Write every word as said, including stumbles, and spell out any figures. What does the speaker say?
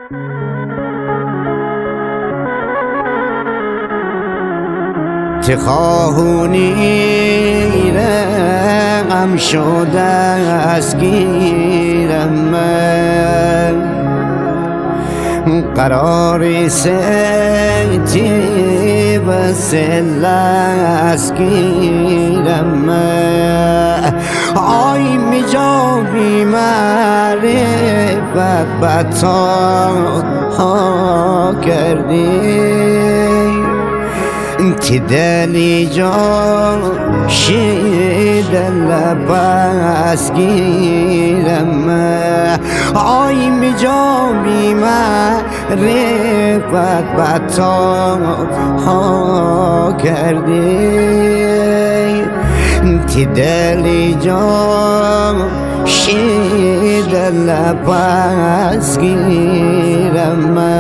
تخاهونی غم شده از گیرم من قرار سیتی وسیل از گیرم من آی می جابی معرفت بطا ها کردی تی دلی جان شیده لباس گیرم آی می جابی معرفت بطا ها کردی تی دلی جان شیده لباس گیرم